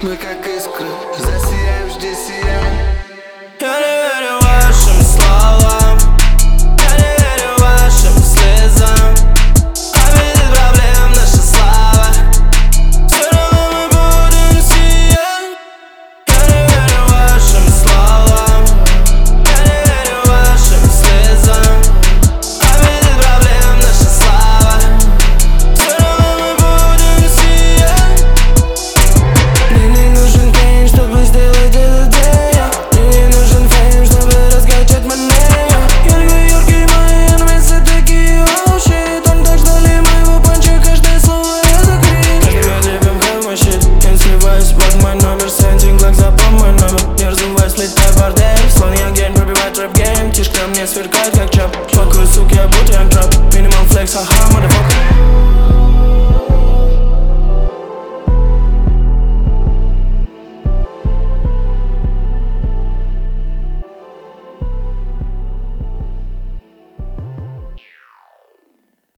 Мы как искры, засияем, жди сияй. Я не верю вашим словам, я не верю вашим слезам. Обидит проблем наша слава, все равно мы будем сиять. Я не верю вашим словам, я не верю вашим слезам. Обидит проблем наша слава, все равно мы будем сиять. Мне не нужен день, чтобы сделать этот день. Мне не нужен фейм, чтобы раскачать манею. Яркие мои инвесты такие вообще. Там так ждали моего панча, каждое слово это крик. Каждый тебе в мощит. Я сливаюсь под мой номер, сендинг лайк, запомни мой номер. Я разуваюсь, летай бордель, слон я гейм, пробивает рэп гейм. Тишка мне сверкает как чап, факую, сук, я будто янг трап. Минимум флекс, аха,